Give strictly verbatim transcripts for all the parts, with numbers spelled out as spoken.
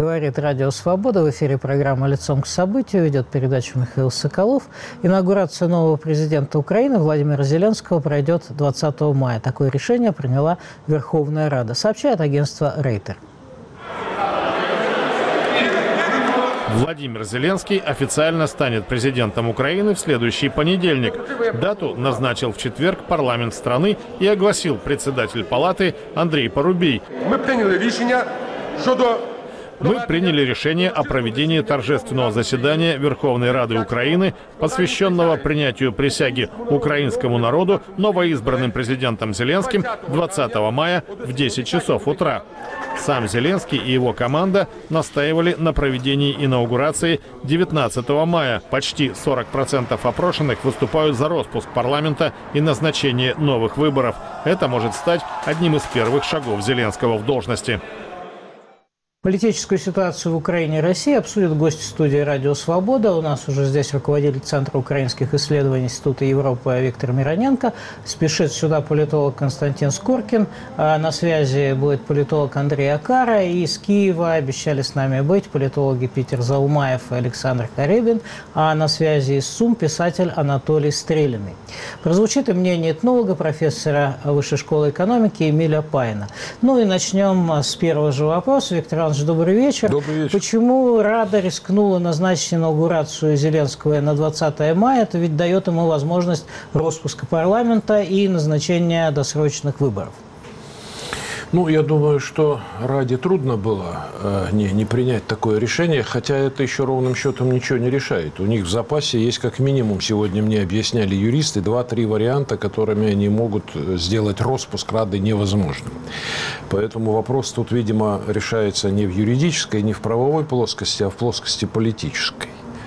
говорит Радио Свобода. В эфире программа «Лицом к событию». Ведет передачу Михаил Соколов. Инаугурация нового президента Украины Владимира Зеленского пройдет двадцатого мая. Такое решение приняла Верховная Рада, сообщает агентство Рейтер. Владимир Зеленский официально станет президентом Украины в следующий понедельник. Дату назначил в четверг парламент страны и огласил председатель палаты Андрей Парубій. Мы приняли решение, что Мы приняли решение о проведении торжественного заседания Верховной Рады Украины, посвященного принятию присяги украинскому народу новоизбранным президентом Зеленским двадцатого мая в десять часов утра. Сам Зеленский и его команда настаивали на проведении инаугурации девятнадцатого мая. Почти сорок процентов опрошенных выступают за распуск парламента и назначение новых выборов. Это может стать одним из первых шагов Зеленского в должности. Политическую ситуацию в Украине и России обсудят гости студии «Радио Свобода». У нас уже здесь руководитель Центра украинских исследований Института Европы Виктор Мироненко. Спешит сюда политолог Константин Скоркин. А на связи будет политолог Андрей Акара. И из Киева обещали с нами быть политологи Питер Заумаев и Александр Харебин. А на связи из Сум писатель Анатолий Стрелиный. Прозвучит и мнение этнолога, профессора Высшей школы экономики Эмиля Пайна. Ну и начнем с первого же вопроса. Виктор добрый вечер. Добрый вечер. Почему Рада рискнула назначить инаугурацию Зеленского на двадцатое мая? Это ведь дает ему возможность распуска парламента и назначения досрочных выборов. Ну, я думаю, что Раде трудно было э, не, не принять такое решение, хотя это еще ровным счетом ничего не решает. У них в запасе есть как минимум, сегодня мне объясняли юристы, два-три варианта, которыми они могут сделать распуск Рады невозможным. Поэтому вопрос тут, видимо, решается не в юридической, не в правовой плоскости, а в плоскости политической.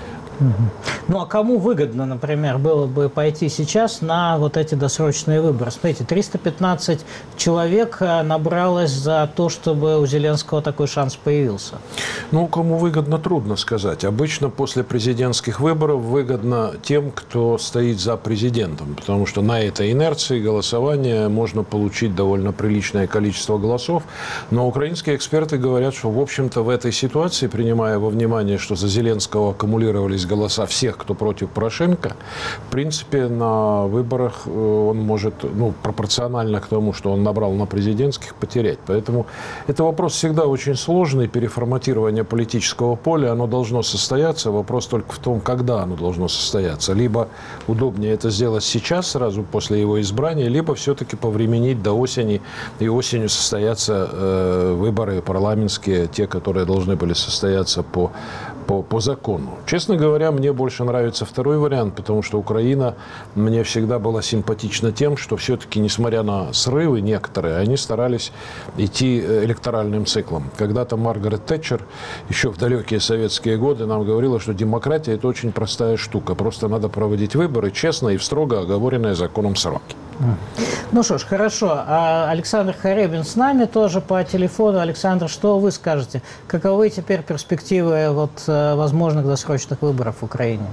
Ну, а кому выгодно, например, было бы пойти сейчас на вот эти досрочные выборы? Смотрите, триста пятнадцать человек набралось за то, чтобы у Зеленского такой шанс появился. Ну, кому выгодно, трудно сказать. Обычно после президентских выборов выгодно тем, кто стоит за президентом, потому что на этой инерции голосования можно получить довольно приличное количество голосов. Но украинские эксперты говорят, что, в общем-то, в этой ситуации, принимая во внимание, что за Зеленского аккумулировались голоса всех, кто против Порошенко, в принципе, на выборах он может, ну, пропорционально к тому, что он набрал на президентских, потерять. Поэтому это вопрос всегда очень сложный. Переформатирование политического поля, оно должно состояться. Вопрос только в том, когда оно должно состояться. Либо удобнее это сделать сейчас, сразу после его избрания, либо все-таки повременить до осени, и осенью состоятся э, выборы парламентские, те, которые должны были состояться по По, по закону. Честно говоря, мне больше нравится второй вариант, потому что Украина мне всегда была симпатична тем, что все-таки, несмотря на срывы некоторые, они старались идти электоральным циклом. Когда-то Маргарет Тэтчер еще в далекие советские годы нам говорила, что демократия – это очень простая штука. Просто надо проводить выборы честно и в строго оговоренные законом сроки. Ну что ж, хорошо. А Александр Харебин с нами тоже по телефону. Александр, что вы скажете? Каковы теперь перспективы вот, возможных досрочных выборов в Украине?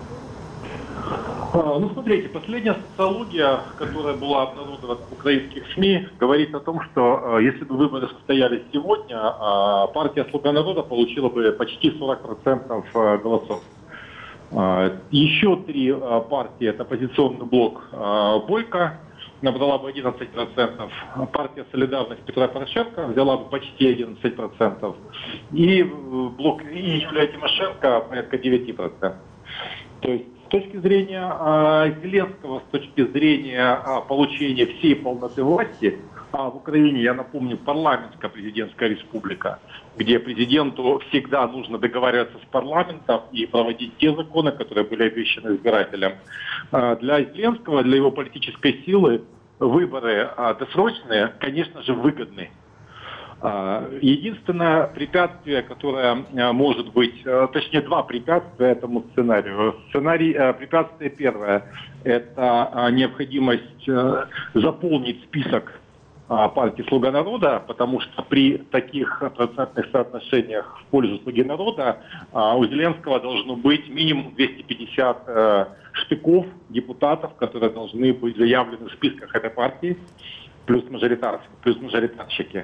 Ну, смотрите, последняя социология, которая была обнародована в украинских СМИ, говорит о том, что если бы выборы состоялись сегодня, партия «Слуга народа» получила бы почти сорок процентов голосов. Еще три партии, это оппозиционный блок Бойко, набрала бы одиннадцать процентов. Партия «Солидарность» Петра Порошенко взяла бы почти одиннадцать процентов. И блок и Юлия Тимошенко порядка девять процентов. То есть с точки зрения Зеленского, с точки зрения получения всей полноты власти, а в Украине, я напомню, парламентская президентская республика, где президенту всегда нужно договариваться с парламентом и проводить те законы, которые были обещаны избирателям. Для Зеленского, для его политической силы, выборы досрочные, конечно же, выгодны. Единственное препятствие, которое может быть, точнее два препятствия этому сценарию. Сценарий, препятствие первое, это необходимость заполнить список партии «Слуга народа», потому что при таких процентных соотношениях в пользу «Слуги народа» у Зеленского должно быть минимум двести пятьдесят штыков депутатов, которые должны быть заявлены в списках этой партии, плюс мажоритарщики. Плюс мажоритарщики.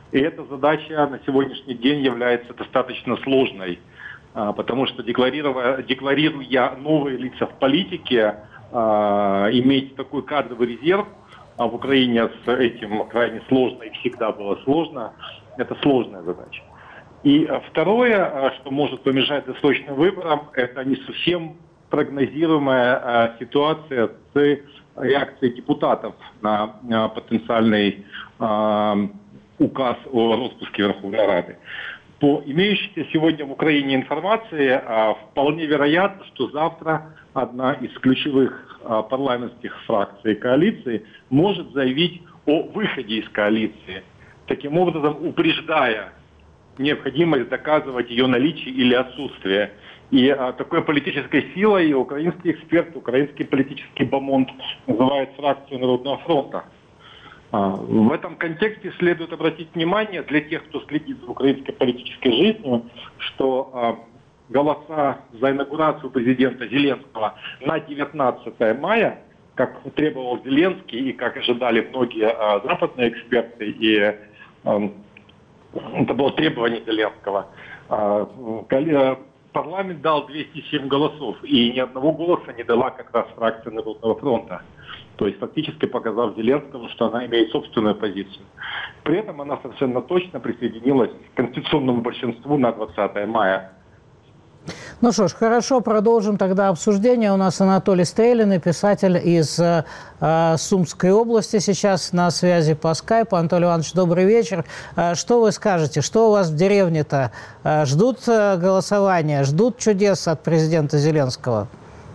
И эта задача на сегодняшний день является достаточно сложной, потому что декларируя, декларируя новые лица в политике, иметь такой кадровый резерв, а в Украине с этим крайне сложно и всегда было сложно, это сложная задача. И второе, что может помешать досрочным выборам, это не совсем прогнозируемая ситуация с реакцией депутатов на потенциальный указ о распуске Верховной Рады. По имеющейся сегодня в Украине информации, вполне вероятно, что завтра одна из ключевых парламентских фракций коалиции может заявить о выходе из коалиции, таким образом упреждая необходимость доказывать ее наличие или отсутствие. И а, такой политической силой украинский эксперт, украинский политический бомонд называет фракцию Народного фронта. А, в этом контексте следует обратить внимание для тех, кто следит за украинской политической жизнью, что а, голоса за инаугурацию президента Зеленского на девятнадцатое мая, как требовал Зеленский и как ожидали многие а, западные эксперты, и а, это было требование Зеленского, а, парламент дал двести семь голосов, и ни одного голоса не дала как раз фракция Народного фронта. То есть фактически показав Зеленскому, что она имеет собственную позицию. При этом она совершенно точно присоединилась к конституционному большинству на двадцатое мая. Ну что ж, хорошо, продолжим тогда обсуждение. У нас Анатолий Стрелин, писатель из э, Сумской области, сейчас на связи по скайпу. Анатолий Иванович, добрый вечер. Э, что вы скажете? Что у вас в деревне-то? Э, ждут э, голосования, ждут чудес от президента Зеленского?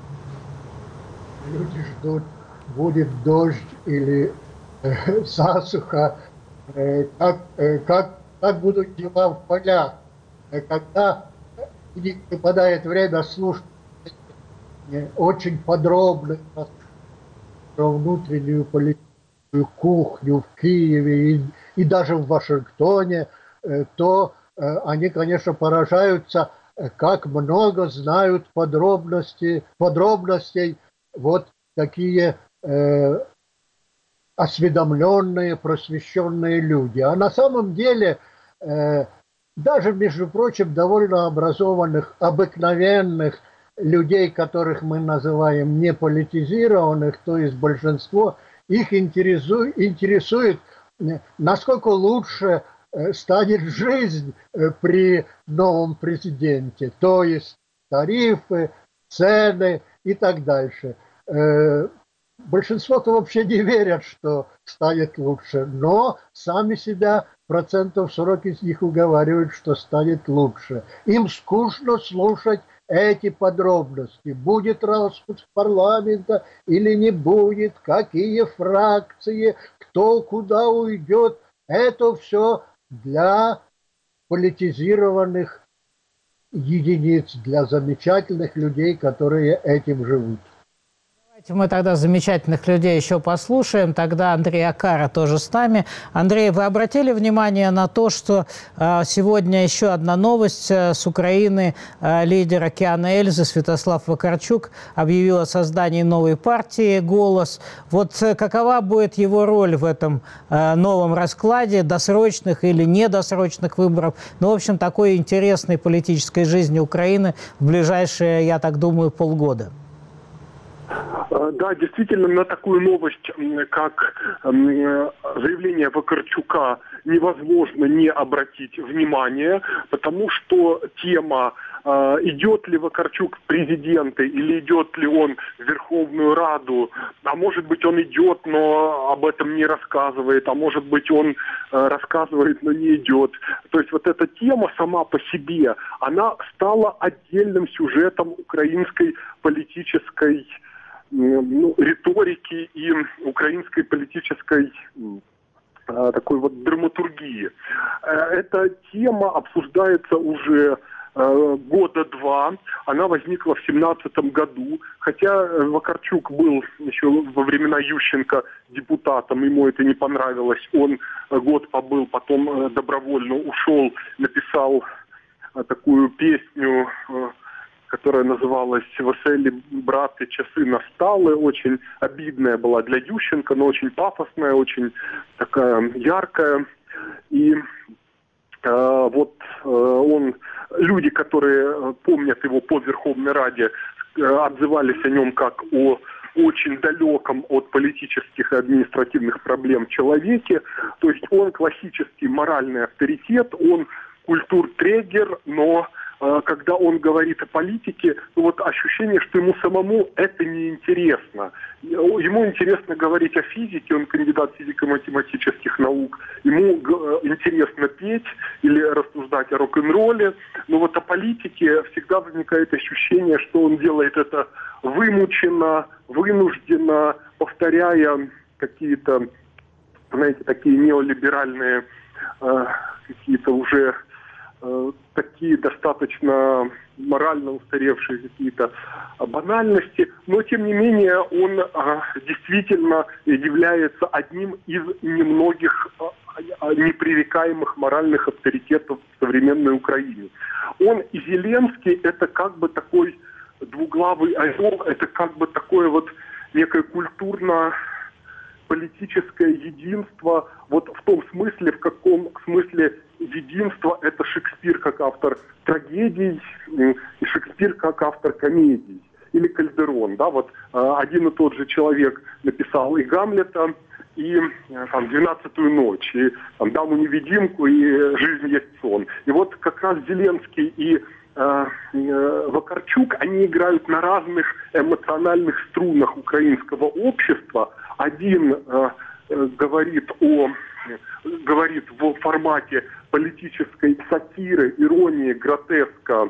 Люди ждут, будет дождь или э, засуха. Э, как, э, как, как будут дела в полях? Э, когда и выпадает время слушать очень подробно про внутреннюю политическую кухню в Киеве и, и даже в Вашингтоне, то они, конечно, поражаются, как много знают подробности, подробностей вот такие э, осведомленные, просвещенные люди. А на самом деле э, даже, между прочим, довольно образованных, обыкновенных людей, которых мы называем неполитизированных, то есть большинство, их интересует, интересует насколько лучше станет жизнь при новом президенте, то есть тарифы, цены и так дальше. Большинство-то вообще не верят, что станет лучше, но сами себя процентов сорок из них уговаривают, что станет лучше. Им скучно слушать эти подробности. Будет распуск парламента или не будет, какие фракции, кто куда уйдет. Это все для политизированных единиц, для замечательных людей, которые этим живут. Мы тогда замечательных людей еще послушаем. Тогда Андрей Акара тоже с нами. Андрей, вы обратили внимание на то, что э, сегодня еще одна новость э, с Украины. Э, лидер «Океана Эльзы» Святослав Вакарчук объявил о создании новой партии «Голос». Вот э, какова будет его роль в этом э, новом раскладе досрочных или недосрочных выборов? Ну, в общем, такой интересной политической жизни Украины в ближайшие, я так думаю, полгода. Да, действительно, на такую новость, как заявление Вакарчука, невозможно не обратить внимание, потому что тема, идет ли Вакарчук в президенты или идет ли он в Верховную Раду, а может быть он идет, но об этом не рассказывает, а может быть он рассказывает, но не идет. То есть вот эта тема сама по себе, она стала отдельным сюжетом украинской политической ну, риторики и украинской политической э, такой вот драматургии. Э, эта тема обсуждается уже э, года два. Она возникла в семнадцатом году. Хотя Вакарчук был еще во времена Ющенко депутатом, ему это не понравилось. Он год побыл, потом э, добровольно ушел, написал э, такую песню, э, которая называлась «Веселі брати, часы настали». Очень обидная была для Ющенко, но очень пафосная, очень такая яркая. И вот он, люди, которые помнят его по Верховной Раде, отзывались о нем как о очень далеком от политических и административных проблем человеке. То есть он классический моральный авторитет, он культуртрегер, но э, когда он говорит о политике, ну, вот ощущение, что ему самому это неинтересно. Ему интересно говорить о физике, он кандидат физико-математических наук, ему э, интересно петь или рассуждать о рок-н-ролле, но вот о политике всегда возникает ощущение, что он делает это вымученно, вынужденно, повторяя какие-то, знаете, такие неолиберальные, э, какие-то уже э, такие достаточно морально устаревшие какие-то банальности, но тем не менее он э, действительно является одним из немногих э, непререкаемых моральных авторитетов в современной Украине. Он и Зеленский — это как бы такой двуглавый орел, это как бы такое вот некое культурно-политическое единство, вот в том смысле, в каком смысле единство — это Шекспир как автор трагедий и Шекспир как автор комедий, или Кальдерон, да, вот один и тот же человек написал и Гамлета, и там «Двенадцатую ночь», и там «Даму-невидимку», и «Жизнь есть сон». И вот как раз Зеленский и Вакарчук, они играют на разных эмоциональных струнах украинского общества. Один э, говорит о говорит в формате политической сатиры, иронии, гротеска,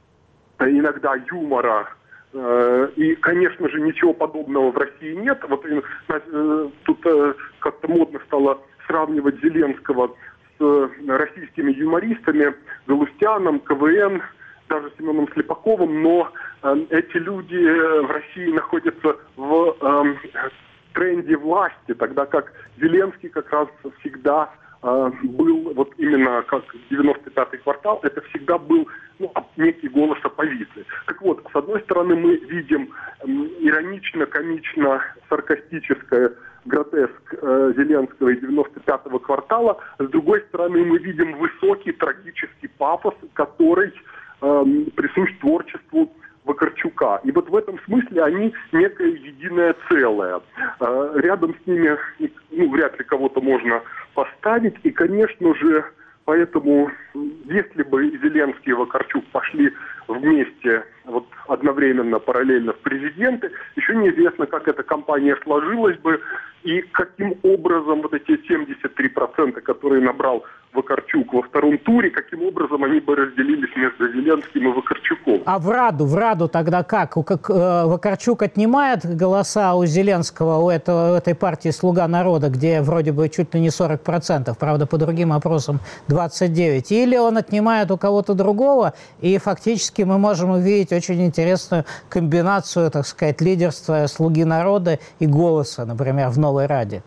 иногда юмора. Э, и, конечно же, ничего подобного в России нет. Вот э, тут э, как-то модно стало сравнивать Зеленского с российскими юмористами, Галустяном, КВН, даже Семеном Слепаковым, но э, эти люди в России находятся в э, тренде власти, тогда как Зеленский как раз всегда э, был, вот именно как девяносто пятый квартал, это всегда был ну, некий голос оппозиции. Так вот, с одной стороны мы видим э, иронично, комично, саркастическое гротеск э, Зеленского и девяносто пятого квартала, с другой стороны мы видим высокий трагический пафос, который присущ творчеству Вакарчука. И вот в этом смысле они некое единое целое. Рядом с ними ну, вряд ли кого-то можно поставить. И, конечно же, поэтому, если бы Зеленский и Вакарчук пошли вместе, вот одновременно, параллельно в президенты, еще неизвестно, как эта кампания сложилась бы и каким образом вот эти семьдесят три процента, которые набрал Вакарчук во втором туре, каким образом они бы разделились между Зеленским и Вакарчуком. А в Раду, в Раду тогда как? как э, Вакарчук отнимает голоса у Зеленского, у, этого, у этой партии «Слуга народа», где вроде бы чуть ли не сорок процентов, правда, по другим опросам двадцать девять процентов. Или он отнимает у кого-то другого, и фактически мы можем увидеть очень интересную комбинацию, так сказать, лидерства «Слуги народа» и «Голоса», например, в Новой Раде.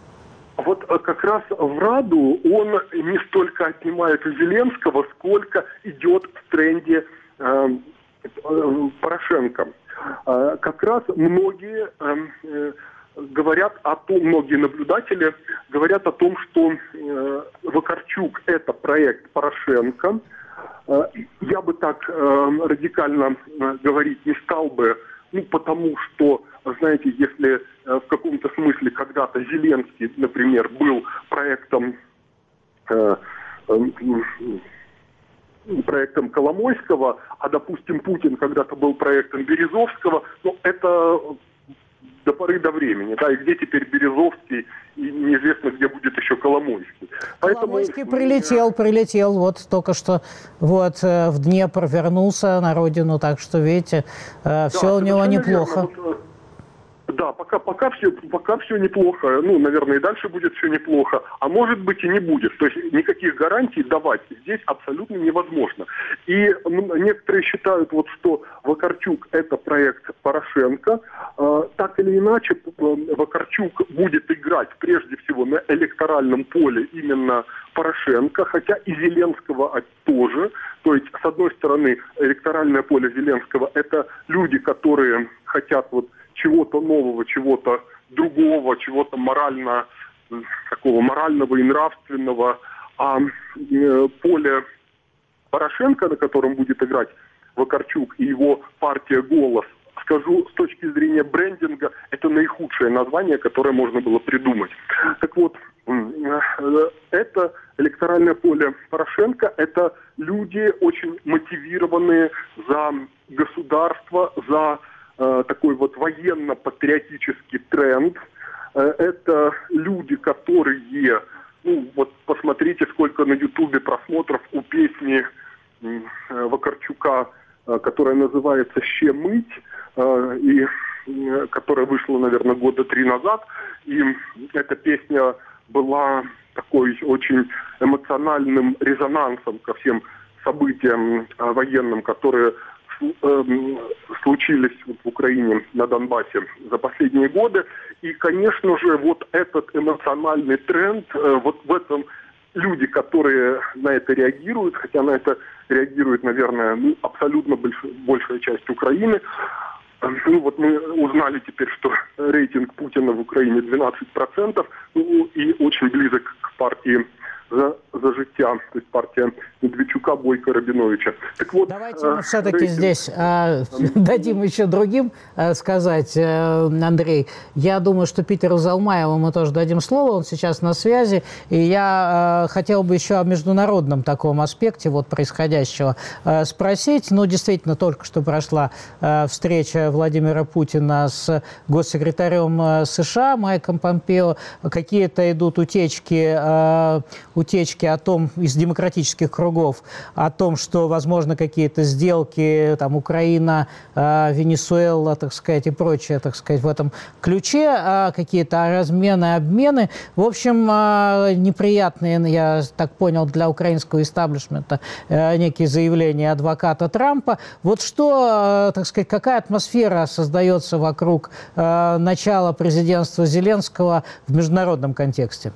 Вот как раз в Раду он не столько отнимает у Зеленского, сколько идет в тренде э, э, Порошенко. Э, как раз многие э, э, говорят о том, многие наблюдатели говорят о том, что э, Вакарчук — это проект Порошенко. Э, я бы так э, радикально э, говорить не стал бы, ну, потому что, знаете, если э, в каком-то смысле когда-то Зеленский, например, был проектом, э, э, проектом Коломойского, а, допустим, Путин когда-то был проектом Березовского, ну, это до поры до времени, да, и где теперь Березовский, и неизвестно, где будет еще Коломойский. Поэтому... Коломойский прилетел, прилетел, вот только что вот в Днепр вернулся на родину, так что, видите, да, все у него неплохо. Вот, да, пока, пока, все, пока все неплохо, ну, наверное, и дальше будет все неплохо, а может быть и не будет. То есть никаких гарантий давать здесь абсолютно невозможно. И ну, некоторые считают, вот, что Вакарчук — это проект Порошенко. Э, так или иначе, Вакарчук будет играть прежде всего на электоральном поле именно Порошенко, хотя и Зеленского тоже. То есть, с одной стороны, электоральное поле Зеленского — это люди, которые хотят вот чего-то нового, чего-то другого, чего-то морально, такого морального и нравственного. А поле Порошенко, на котором будет играть Вакарчук и его партия «Голос», скажу, с точки зрения брендинга, это наихудшее название, которое можно было придумать. Так вот, это электоральное поле Порошенко, это люди очень мотивированные за государство, за э, такой вот военно-патриотический тренд. Э, это люди, которые, ну вот посмотрите, сколько на Ютубе просмотров у песни э, Вакарчука, э, которая называется «Ще мыть», э, и э, которая вышла, наверное, года три назад. И эта песня была такой очень эмоциональным резонансом ко всем событиям э, военным, которые э, случились вот в Украине, на Донбассе за последние годы. И, конечно же, вот этот эмоциональный тренд, э, вот в этом люди, которые на это реагируют, хотя на это реагирует, наверное, ну, абсолютно больш, большая часть Украины. Ну вот мы узнали теперь, что рейтинг Путина в Украине двенадцать процентов, ну, и очень близок к партии «За, за життя», то есть партия Медведчука, Бойко, Рабиновича. Так вот, давайте мы э, все-таки рейтинг... здесь э, дадим еще другим э, сказать, э, Андрей. Я думаю, что Питеру Залмаеву мы тоже дадим слово, он сейчас на связи. И я э, хотел бы еще о международном таком аспекте вот происходящего э, спросить. Ну, действительно, только что прошла э, встреча Владимира Путина с госсекретарем э, США Майком Помпео. Какие-то идут утечки э, утечки о том, из демократических кругов, о том, что, возможно, какие-то сделки, там, Украина, э, Венесуэла, так сказать, и прочее, так сказать, в этом ключе, э, какие-то размены, обмены. В общем, э, неприятные, я так понял, для украинского истеблишмента э, некие заявления адвоката Трампа. Вот что, э, так сказать, какая атмосфера создается вокруг э, начала президентства Зеленского в международном контексте?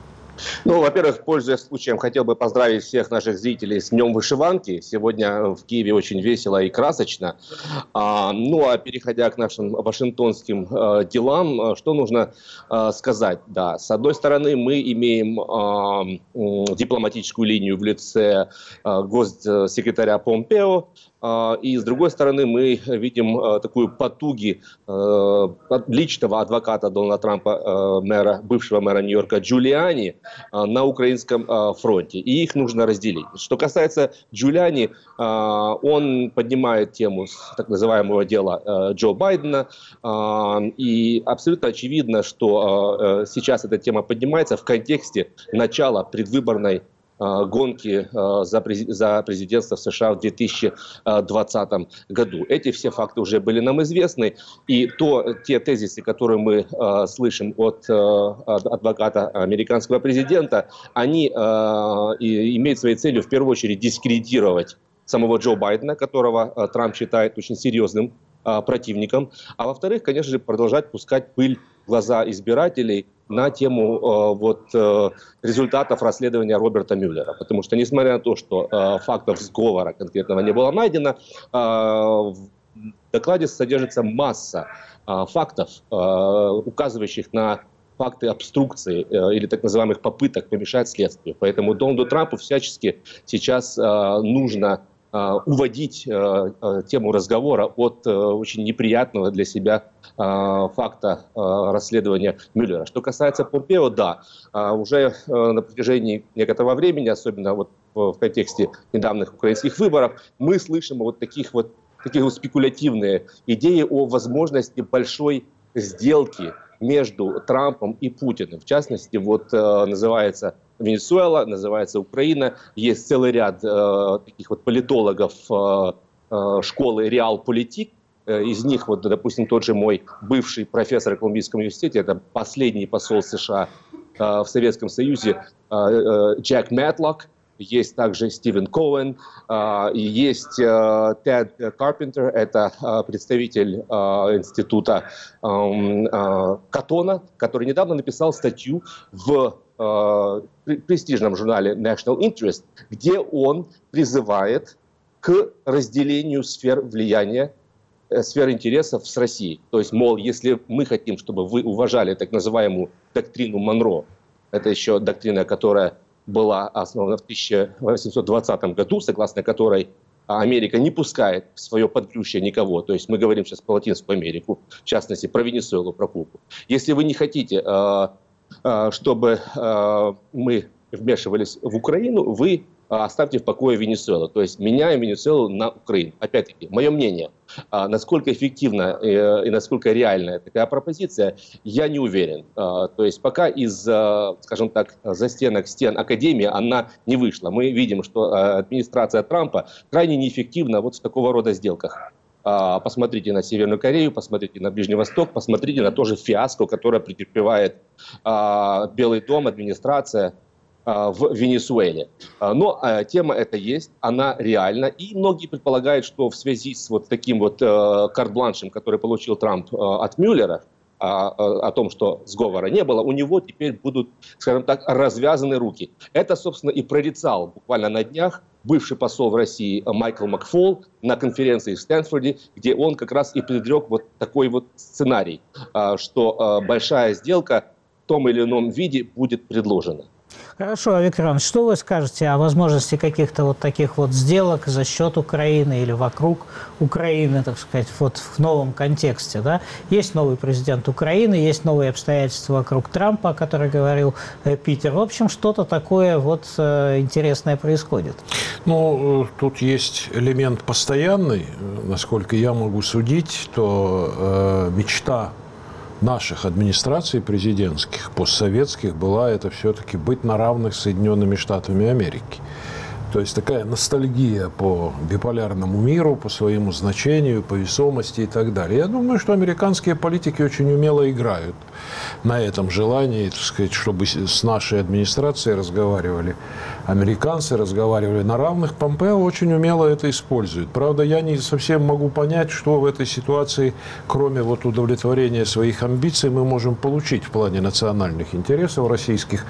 Ну, во-первых, пользуясь случаем, хотел бы поздравить всех наших зрителей с Днем Вышиванки. Сегодня в Киеве очень весело и красочно. А, ну, а переходя к нашим вашингтонским а, делам, а, что нужно а, сказать? Да, с одной стороны, мы имеем а, дипломатическую линию в лице а, госсекретаря Помпео, а, и с другой стороны, мы видим а, такую потуги а, личного адвоката Дональда Трампа, а, мэра, бывшего мэра Нью-Йорка Джулиани, на украинском фронте, и их нужно разделить. Что касается Джулиани, он поднимает тему так называемого дела Джо Байдена, и абсолютно очевидно, что сейчас эта тема поднимается в контексте начала предвыборной гонки за президентство в США в две тысячи двадцатом году. Эти все факты уже были нам известны, и то, те тезисы, которые мы э, слышим от, э, от адвоката американского президента, они э, и, имеют своей целью в первую очередь дискредитировать самого Джо Байдена, которого э, Трамп считает очень серьезным э, противником, а во-вторых, конечно же, продолжать пускать пыль в глаза избирателей на тему э, вот, э, результатов расследования Роберта Мюллера. Потому что, несмотря на то, что э, фактов сговора конкретного не было найдено, э, в докладе содержится масса э, фактов, э, указывающих на факты обструкции э, или так называемых попыток помешать следствию. Поэтому Дональду Трампу всячески сейчас э, нужно э, уводить э, э, тему разговора от э, очень неприятного для себя факта расследования Мюллера. Что касается Помпео, да, уже на протяжении некоторого времени, особенно вот в контексте недавних украинских выборов, мы слышим вот таких вот, такие вот спекулятивные идеи о возможности большой сделки между Трампом и Путиным. В частности, вот называется Венесуэла, называется Украина. Есть целый ряд таких вот политологов школы Реалполитик. Из них, вот, допустим, тот же мой бывший профессор в Колумбийском университете, это последний посол США э, в Советском Союзе, э, э, Джек Мэтлок, есть также Стивен Коэн, э, есть э, Тед Карпентер, это э, представитель э, института э, э, Катона, который недавно написал статью в э, престижном журнале National Interest, где он призывает к разделению сфер влияния, сфер интересов с Россией. То есть, мол, если мы хотим, чтобы вы уважали так называемую доктрину Монро, это еще доктрина, которая была основана в тысяча восемьсот двадцатом году, согласно которой Америка не пускает в свое подплющее никого. То есть мы говорим сейчас про Латинскую Америку, в частности, про Венесуэлу, про Кубу. Если вы не хотите, чтобы мы вмешивались в Украину, вы оставьте в покое Венесуэлу. То есть меняем Венесуэлу на Украину. Опять-таки, мое мнение, насколько эффективна и насколько реальная такая пропозиция, я не уверен. То есть пока из, скажем так, застенок стен Академии она не вышла. Мы видим, что администрация Трампа крайне неэффективна вот в такого рода сделках. Посмотрите на Северную Корею, посмотрите на Ближний Восток, посмотрите на то же фиаско, которое претерпевает Белый дом, администрация в Венесуэле. Но тема эта есть, она реальна. И многие предполагают, что в связи с вот таким вот карт-бланшем, который получил Трамп от Мюллера, о том, что сговора не было, у него теперь будут, скажем так, развязаны руки. Это, собственно, и прорицал буквально на днях бывший посол в России Майкл Макфол на конференции в Стэнфорде, где он как раз и предрек вот такой вот сценарий, что большая сделка в том или ином виде будет предложена. Хорошо, Виктор Иванович, что вы скажете о возможности каких-то вот таких вот сделок за счет Украины или вокруг Украины, так сказать, вот в новом контексте, да? Есть новый президент Украины, есть новые обстоятельства вокруг Трампа, о которых говорил Питер. В общем, что-то такое вот интересное происходит. Ну, тут есть элемент постоянный. Насколько я могу судить, то э, мечта наших администраций президентских, постсоветских, была это все-таки быть на равных с Соединенными Штатами Америки. То есть такая ностальгия по биполярному миру, по своему значению, по весомости и так далее. Я думаю, что американские политики очень умело играют на этом желании, так сказать, чтобы с нашей администрацией разговаривали американцы, разговаривали на равных. Помпео очень умело это использует. Правда, я не совсем могу понять, что в этой ситуации, кроме вот удовлетворения своих амбиций, мы можем получить в плане национальных интересов российских,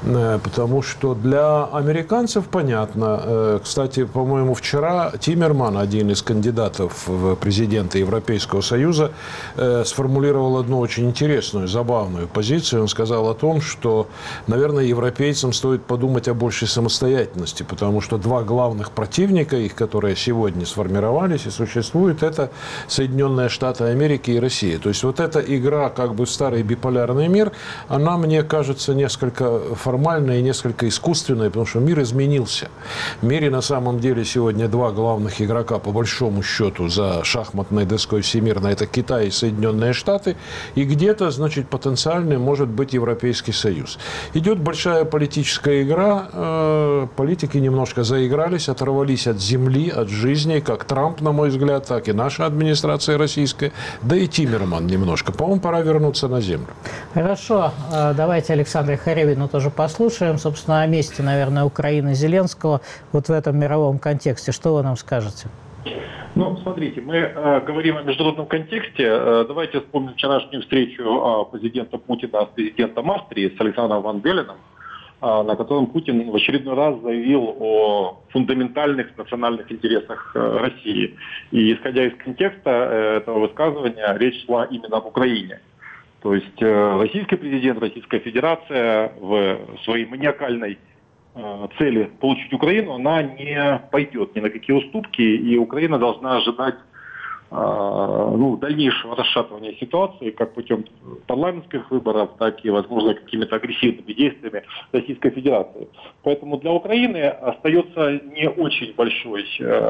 потому что для американцев понятно. Кстати, по-моему, вчера Тиммерман, один из кандидатов в президенты Европейского Союза, сформулировал одну очень интересную, забавную позицию. Он сказал о том, что, наверное, европейцам стоит подумать о большей самостоятельности, потому что два главных противника их, которые сегодня сформировались и существуют, это Соединенные Штаты Америки и Россия. То есть вот эта игра, как бы старый биполярный мир, она, мне кажется, несколько формальная и несколько искусственная, потому что мир изменился. В мире на самом деле сегодня два главных игрока, по большому счету, за шахматной доской всемирной, это Китай и Соединенные Штаты, и где-то, значит, потенциально может быть Европейский Союз. Идет большая политическая игра, политики немножко заигрались, оторвались от земли, от жизни, как Трамп, на мой взгляд, так и наша администрация российская, да и Тиммерман немножко. По-моему, пора вернуться на землю. Хорошо, давайте Александра Харевина тоже послушаем, собственно, о месте, наверное, Украины Зеленского вот в этом мировом контексте. Что вы нам скажете? Ну, смотрите, мы э, говорим о международном контексте. Э, давайте вспомним вчерашнюю встречу э, президента Путина с президентом Австрии, с Александром Ван Беленом, э, на котором Путин в очередной раз заявил о фундаментальных национальных интересах э, России. И исходя из контекста э, этого высказывания, речь шла именно об Украине. То есть э, российский президент, Российская Федерация в своей маниакальной цели получить Украину, она не пойдет ни на какие уступки, и Украина должна ожидать ну, дальнейшего расшатывания ситуации, как путем парламентских выборов, так и, возможно, какими-то агрессивными действиями Российской Федерации. Поэтому для Украины остается не очень большой,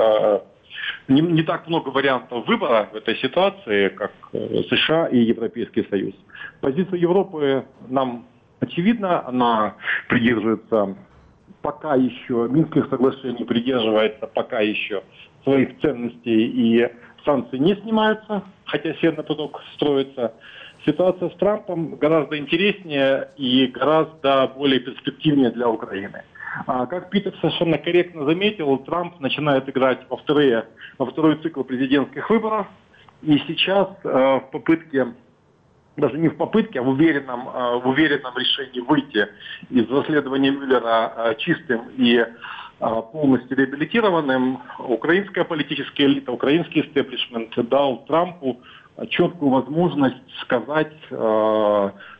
не, не так много вариантов выбора в этой ситуации, как США и Европейский Союз. Позиция Европы нам очевидна, она придерживается пока еще, Минских соглашений придерживается пока еще своих ценностей, и санкции не снимаются, хотя Северный поток строится. Ситуация с Трампом гораздо интереснее и гораздо более перспективнее для Украины. А, как Питер совершенно корректно заметил, Трамп начинает играть во, вторые, во второй цикл президентских выборов, и сейчас э, в попытке, даже не в попытке, а в уверенном, в уверенном решении выйти из расследования Мюллера чистым и полностью реабилитированным, украинская политическая элита, украинский истеблишмент дал Трампу четкую возможность сказать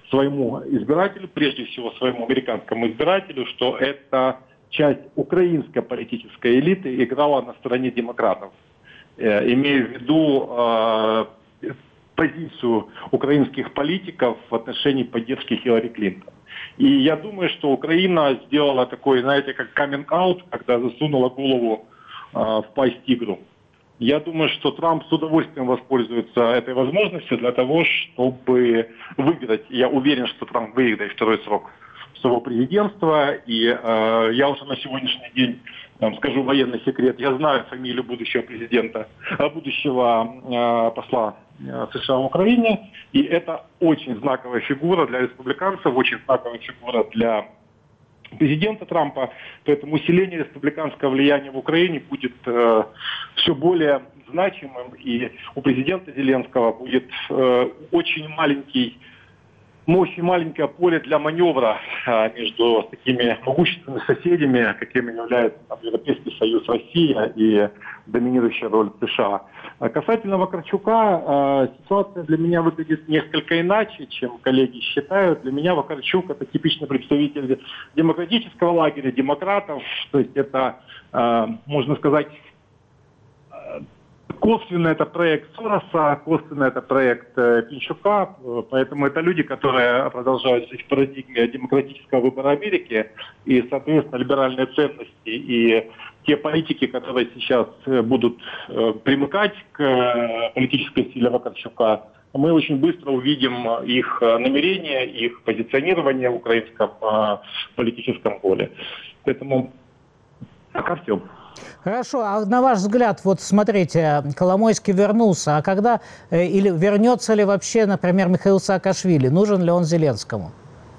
своему избирателю, прежде всего своему американскому избирателю, что эта часть украинской политической элиты играла на стороне демократов, имея в виду э, позицию украинских политиков в отношении поддержки Хиллари Клинтон. И я думаю, что Украина сделала такой, знаете, как каминг-аут, когда засунула голову э, в пасть тигру. Я думаю, что Трамп с удовольствием воспользуется этой возможностью для того, чтобы выиграть. Я уверен, что Трамп выиграет второй срок своего президентства. И э, я уже на сегодняшний день там, скажу военный секрет. Я знаю фамилию будущего президента, будущего э, посла э, США в Украине. И это очень знаковая фигура для республиканцев, очень знаковая фигура для президента Трампа. Поэтому усиление республиканского влияния в Украине будет э, все более значимым. И у президента Зеленского будет э, очень маленький но очень маленькое поле для маневра а, между такими могущественными соседями, какими являются там, Европейский Союз, Россия и доминирующая роль США. А касательно Вакарчука, а, ситуация для меня выглядит несколько иначе, чем коллеги считают. Для меня Вакарчук — это типичный представитель демократического лагеря, демократов. То есть это, а, можно сказать, косвенно это проект Сороса, косвенно это проект э, Пинчука, поэтому это люди, которые продолжают жить в парадигме демократического выбора Америки и, соответственно, либеральные ценности и те политики, которые сейчас будут э, примыкать к э, политической силе Вакарчука, мы очень быстро увидим их намерения, их позиционирование в украинском э, политическом поле. Поэтому пока все. Хорошо, а на ваш взгляд, вот смотрите, Коломойский вернулся, а когда, э, или вернется ли вообще, например, Михаил Саакашвили, нужен ли он Зеленскому?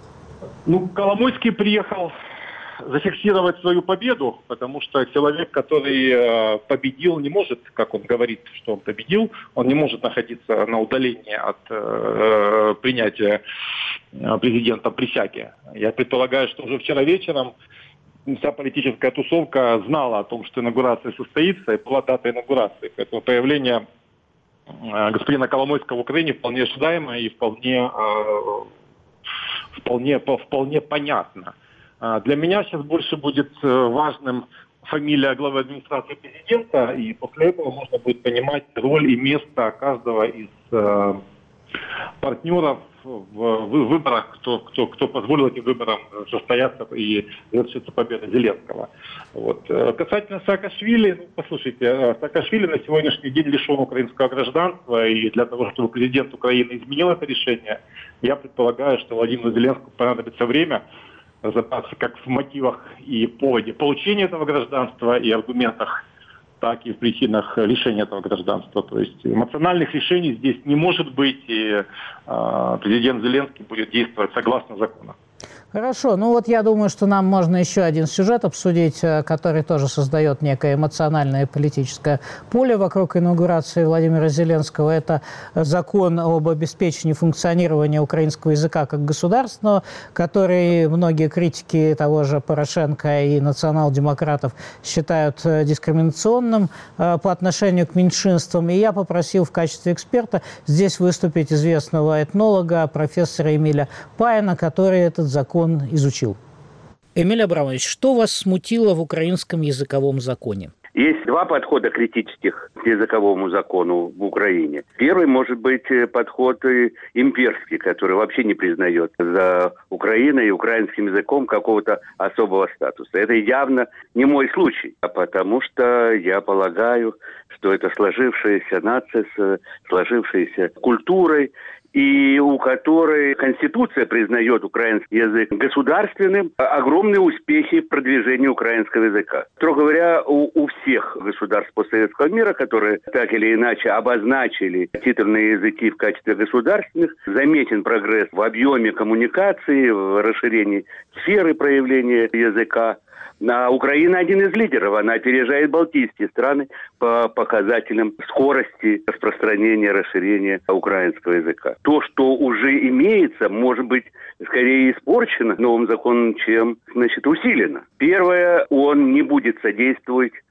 Ну, Коломойский приехал зафиксировать свою победу, потому что человек, который э, победил, не может, как он говорит, что он победил, он не может находиться на удалении от э, принятия президентом присяги. Я предполагаю, что уже вчера вечером вся политическая тусовка знала о том, что инаугурация состоится, и была дата инаугурации. Поэтому появление э, господина Коломойского в Украине вполне ожидаемо и вполне, э, вполне, вполне понятно. Э, для меня сейчас больше будет э, важным фамилия главы администрации президента, и после этого можно будет понимать роль и место каждого из э, партнеров в выборах, кто, кто, кто позволил этим выборам состояться и завершиться победой Зеленского. Вот. Касательно Саакашвили, ну, послушайте, Саакашвили на сегодняшний день лишен украинского гражданства, и для того, чтобы президент Украины изменил это решение, я предполагаю, что Владимиру Зеленскому понадобится время разобраться как в мотивах и поводе получения этого гражданства и аргументах, так и в причинах лишения этого гражданства. То есть эмоциональных решений здесь не может быть, и э, президент Зеленский будет действовать согласно закону. Хорошо, ну вот я думаю, что нам можно еще один сюжет обсудить, который тоже создает некое эмоциональное и политическое поле вокруг инаугурации Владимира Зеленского. Это закон об обеспечении функционирования украинского языка как государственного, который многие критики того же Порошенко и национал-демократов считают дискриминационным по отношению к меньшинствам. И я попросил в качестве эксперта здесь выступить известного этнолога, профессора Эмиля Паина, который этот закон изучил. Эмиль Абрамович, что вас смутило в украинском языковом законе? Есть два подхода критических к языковому закону в Украине. Первый может быть подход имперский, который вообще не признает за Украиной и украинским языком какого-то особого статуса. Это явно не мой случай, а потому что я полагаю, что это сложившаяся нация с сложившейся культурой, и у которой Конституция признает украинский язык государственным, огромные успехи в продвижении украинского языка. Строго говоря, у, у всех государств постсоветского мира, которые так или иначе обозначили титульные языки в качестве государственных, заметен прогресс в объеме коммуникации, в расширении сферы проявления языка. А Украина один из лидеров. Она опережает балтийские страны по показателям скорости распространения, расширения украинского языка. То, что уже имеется, может быть, скорее испорчено новым законом, чем, значит, усилено. Первое, он не будет содействовать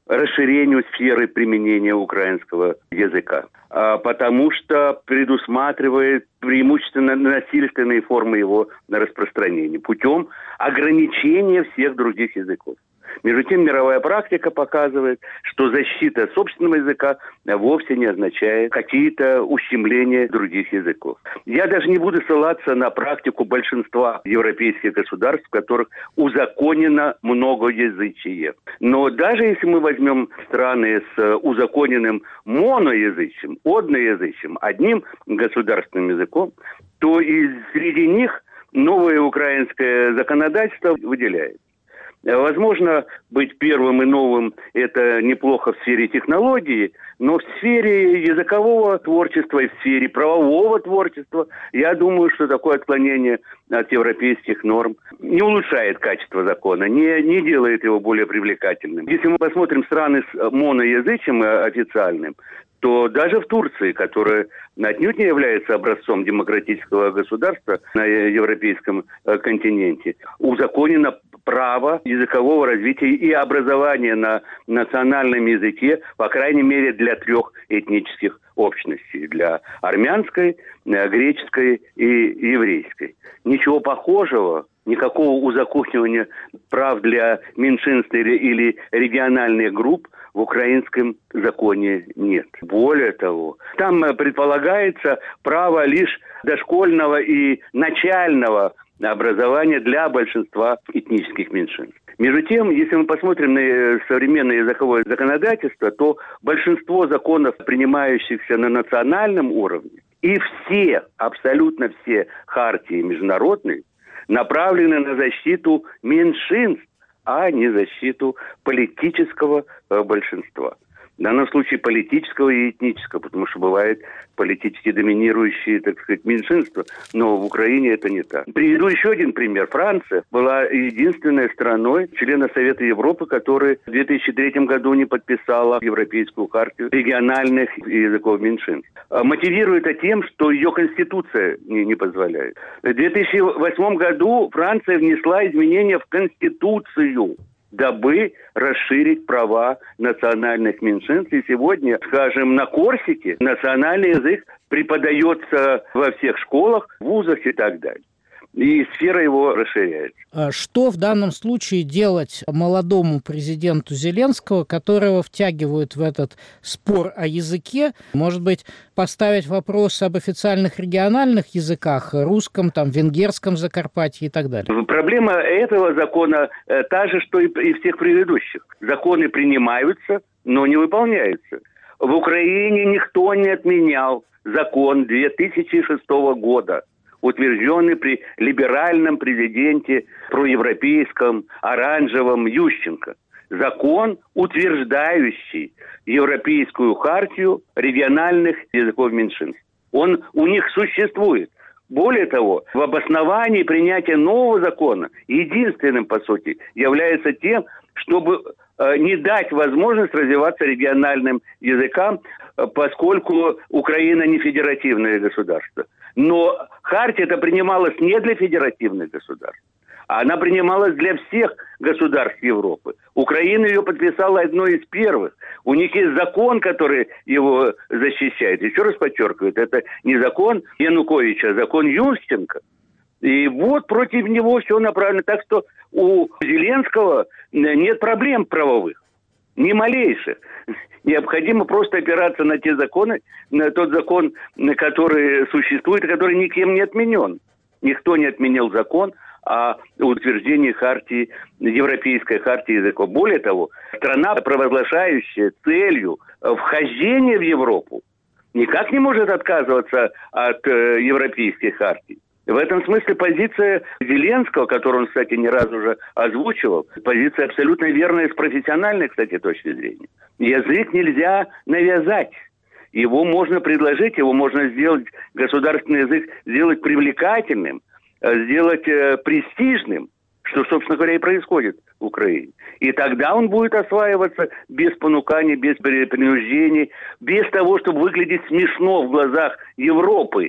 расширению сферы применения украинского языка, потому что предусматривает преимущественно насильственные формы его распространения путем ограничения всех других языков. Между тем, мировая практика показывает, что защита собственного языка вовсе не означает какие-то ущемления других языков. Я даже не буду ссылаться на практику большинства европейских государств, в которых узаконено многоязычие. Но даже если мы возьмем страны с узаконенным моноязычием, одноязычием, одним государственным языком, то и среди них новое украинское законодательство выделяет. Возможно, быть первым и новым – это неплохо в сфере технологии, но в сфере языкового творчества и в сфере правового творчества, я думаю, что такое отклонение от европейских норм не улучшает качество закона, не, не делает его более привлекательным. Если мы посмотрим страны с моноязычием официальным, то даже в Турции, которая отнюдь не является образцом демократического государства на европейском континенте, узаконено право языкового развития и образования на национальном языке, по крайней мере, для трех этнических общностей. Для армянской, греческой и еврейской. Ничего похожего, никакого узаконивания прав для меньшинств или региональных групп в украинском законе нет. Более того, там предполагается право лишь дошкольного и начального образования для большинства этнических меньшинств. Между тем, если мы посмотрим на современное языковое законодательство, то большинство законов, принимающихся на национальном уровне, и все, абсолютно все хартии международные, направлены на защиту меньшинств, а не защиту политического большинства. В данном случае политического и этнического, потому что бывают политически доминирующие, так сказать, меньшинства, но в Украине это не так. Приведу еще один пример. Франция была единственной страной, члена Совета Европы, которая в две тысячи третьем году не подписала Европейскую хартию региональных языков меньшинств. Мотивирует это тем, что ее конституция не, не позволяет. В две тысячи восьмом году Франция внесла изменения в конституцию, дабы расширить права национальных меньшинств. И сегодня, скажем, на Корсике национальный язык преподается во всех школах, вузах и так далее. И сфера его расширяется. Что в данном случае делать молодому президенту Зеленского, которого втягивают в этот спор о языке? Может быть, поставить вопрос об официальных региональных языках, русском, там, венгерском Закарпатье и так далее? Проблема этого закона та же, что и всех предыдущих. Законы принимаются, но не выполняются. В Украине никто не отменял закон две тысячи шестого года, утвержденный при либеральном президенте, проевропейском, оранжевом Ющенко. Закон, утверждающий Европейскую хартию региональных языков меньшинств. Он у них существует. Более того, в обосновании принятия нового закона единственным, по сути, является тем, чтобы э, не дать возможность развиваться региональным языкам, э, поскольку Украина не федеративное государство. Но хартия это принималась не для федеративных государств, а она принималась для всех государств Европы. Украина ее подписала одной из первых. У них есть закон, который его защищает. Еще раз подчеркиваю, это не закон Януковича, а закон Ющенко. И вот против него все направлено. Так что у Зеленского нет проблем правовых. Ни малейших. Необходимо просто опираться на те законы, на тот закон, который существует, и который никем не отменен. Никто не отменил закон о утверждении хартии, Европейской хартии языков. Более того, страна, провозглашающая целью вхождения в Европу, никак не может отказываться от э, Европейской хартии. В этом смысле позиция Зеленского, которую он, кстати, не раз уже озвучивал, позиция абсолютно верная с профессиональной, кстати, точки зрения. Язык нельзя навязать. Его можно предложить, его можно сделать, государственный язык, сделать привлекательным, сделать э, престижным, что, собственно говоря, и происходит в Украине. И тогда он будет осваиваться без понуканий, без принуждений, без того, чтобы выглядеть смешно в глазах Европы.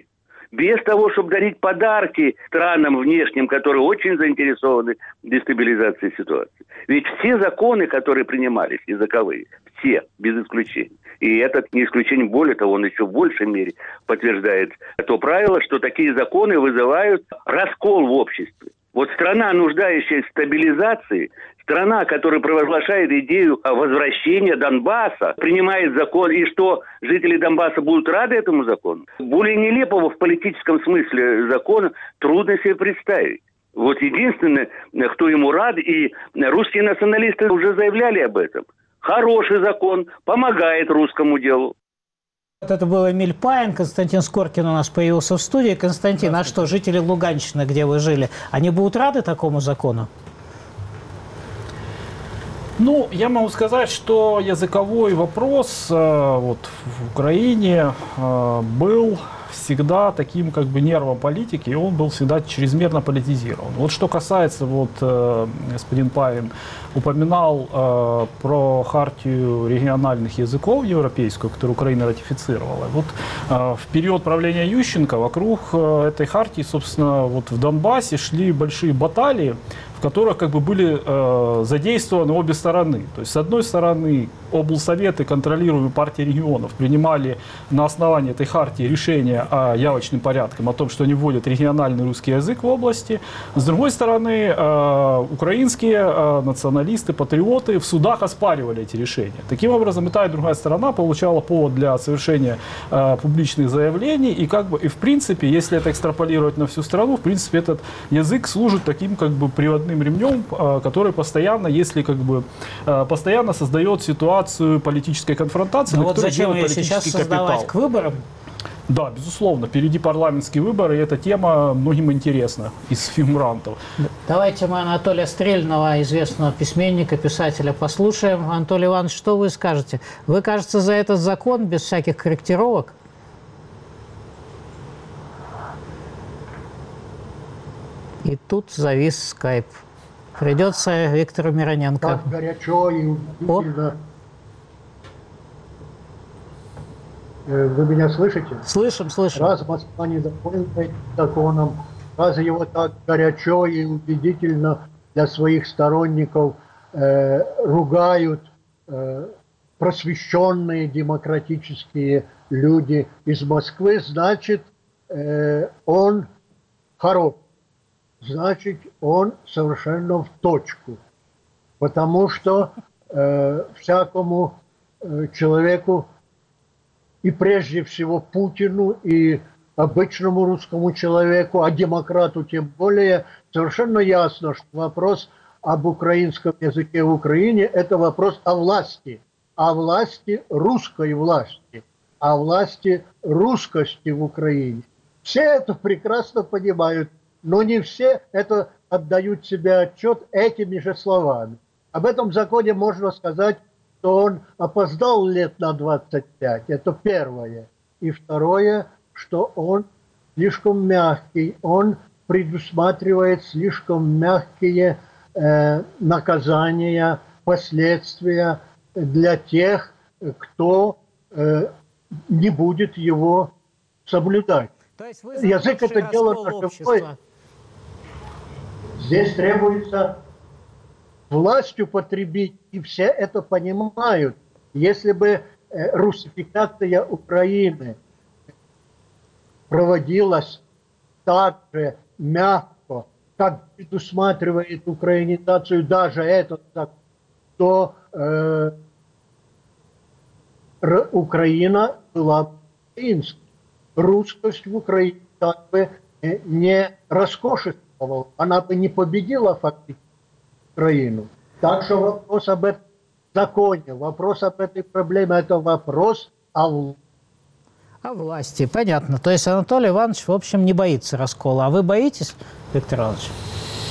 без того, чтобы дарить подарки странам внешним, которые очень заинтересованы в дестабилизации ситуации. Ведь все законы, которые принимались, языковые, все, без исключения, и этот не исключение, более того, он еще в большей мере подтверждает то правило, что такие законы вызывают раскол в обществе. Вот страна, нуждающаяся в стабилизации, страна, которая провозглашает идею возвращения Донбасса, принимает закон, и что жители Донбасса будут рады этому закону? Более нелепого в политическом смысле закона трудно себе представить. Вот единственное, кто ему рад, и русские националисты уже заявляли об этом. Хороший закон, помогает русскому делу. Это был Эмиль Паин. Константин Скоркин у нас появился в студии. Константин, а что, жители Луганщины, где вы жили, они будут рады такому закону? Ну, я могу сказать, что языковой вопрос э, вот, в Украине э, был всегда таким как бы нервом политики, и он был всегда чрезмерно политизирован. Вот что касается, вот э, господин Павин упоминал э, про хартию региональных языков европейскую, которую Украина ратифицировала. Вот э, в период правления Ющенко вокруг э, этой хартии, собственно, вот в Донбассе шли большие баталии, в которых как бы были э, задействованы обе стороны. То есть, с одной стороны, облсоветы, контролируемые партией регионов, принимали на основании этой хартии решения о явочным порядкам, о том, что они вводят региональный русский язык в области. С другой стороны, э, украинские э, националисты, патриоты в судах оспаривали эти решения. Таким образом, и та, и другая сторона получала повод для совершения э, публичных заявлений. И, как бы, и в принципе, если это экстраполировать на всю страну, в принципе, этот язык служит таким как бы приводным ремнем, который постоянно, если как бы постоянно создает ситуацию политической конфронтации. Но вот зачем ее сейчас создавать к выборам? Да, безусловно, впереди парламентские выборы, и эта тема многим интересна из фигурантов. Давайте мы Анатолия Стрельного, известного письменника, писателя, послушаем. Анатолий Иванович, что вы скажете? Вы, кажется, за этот закон без всяких корректировок? И тут завис скайп. Придется Виктору Мироненко. Так горячо и удивительно. Вы меня слышите? Слышим, слышим. Раз Москва недовольна этим законом, раз его так горячо и убедительно для своих сторонников э, ругают э, просвещенные демократические люди из Москвы, значит, э, он хорош. Значит, он совершенно в точку. Потому что э, всякому э, человеку, и прежде всего Путину, и обычному русскому человеку, а демократу тем более, совершенно ясно, что вопрос об украинском языке в Украине – это вопрос о власти. О власти русской власти. О власти русскости в Украине. Все это прекрасно понимают. Но не все это отдают себе отчет этими же словами. Об этом законе можно сказать, что он опоздал лет на двадцать пять. Это первое. И второе, что он слишком мягкий. Он предусматривает слишком мягкие э, наказания, последствия для тех, кто э, не будет его соблюдать. То есть вы язык это дело наживое. Здесь требуется властью потребить, и все это понимают. Если бы э, русификация Украины проводилась так же мягко, как предусматривает украинизацию даже этот закон, то э, Украина была бы украинской. Русскость в Украине как бы не роскошествовала, она бы не победила фактически Украину. Так что вопрос об этом законе, вопрос об этой проблеме – это вопрос о власти. О власти, понятно. То есть Анатолий Иванович, в общем, не боится раскола. А вы боитесь, Виктор Иванович?